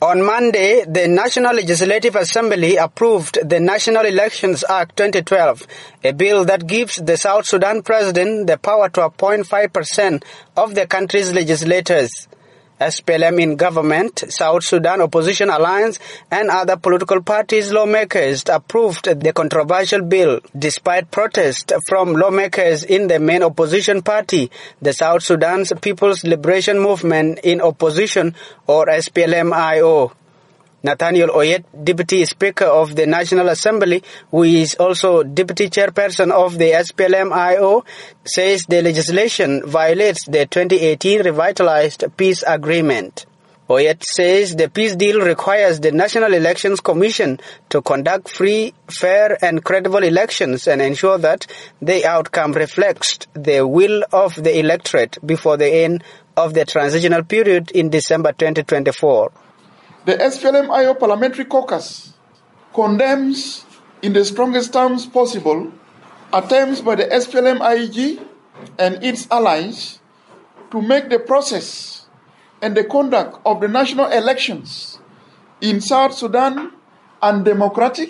On Monday, the National Legislative Assembly approved the National Elections Act 2012, a bill that gives the South Sudan president the power to appoint 5% of the country's legislators. SPLM in government, South Sudan Opposition Alliance and other political parties' lawmakers approved the controversial bill despite protest from lawmakers in the main opposition party, the South Sudan's People's Liberation Movement in Opposition, or SPLM-IO. Nathaniel Oyet, Deputy Speaker of the National Assembly, who is also Deputy Chairperson of the SPLM-IO, says the legislation violates the 2018 revitalized peace agreement. Oyet says the peace deal requires the National Elections Commission to conduct free, fair and credible elections and ensure that the outcome reflects the will of the electorate before the end of the transitional period in December 2024. The SPLM-IO Parliamentary Caucus condemns in the strongest terms possible attempts by the SPLM-IG and its allies to make the process and the conduct of the national elections in South Sudan undemocratic,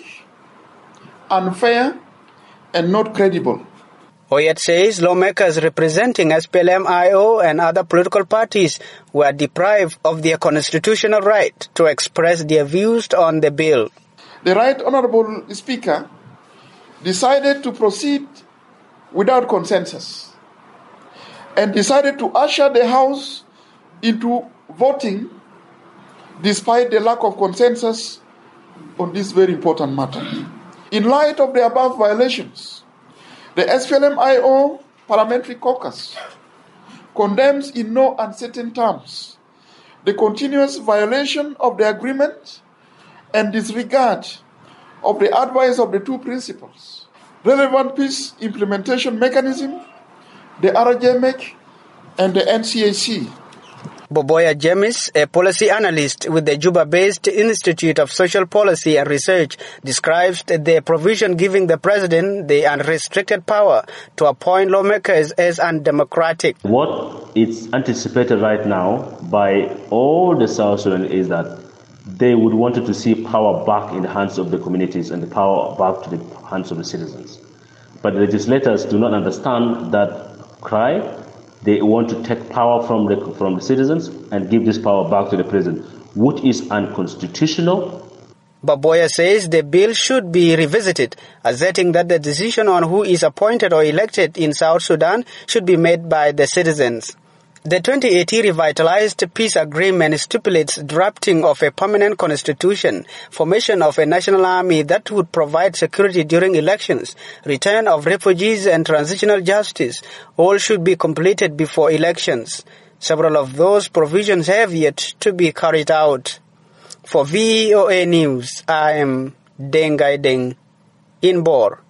unfair, and not credible. Oyet says lawmakers representing SPLM-IO and other political parties were deprived of their constitutional right to express their views on the bill. The Right Honourable Speaker decided to proceed without consensus and decided to usher the House into voting despite the lack of consensus on this very important matter. In light of the above violations, the SPLM-IO Parliamentary Caucus condemns in no uncertain terms the continuous violation of the agreement and disregard of the advice of the two principles, relevant peace implementation mechanism, the RJMEC, and the NCAC. Boboya James, a policy analyst with the Juba-based Institute of Social Policy and Research, describes the provision giving the president the unrestricted power to appoint lawmakers as undemocratic. What is anticipated right now by all the South Sudan is that they would want to see power back in the hands of the communities and the power back to the hands of the citizens. But the legislators do not understand that cry. They want to take power from the citizens and give this power back to the president, which is unconstitutional. Boboya says the bill should be revisited, asserting that the decision on who is appointed or elected in South Sudan should be made by the citizens. The 2018 revitalized peace agreement stipulates drafting of a permanent constitution, formation of a national army that would provide security during elections, return of refugees and transitional justice. All should be completed before elections. Several of those provisions have yet to be carried out. For VOA News, I am Dengai Deng in Bor.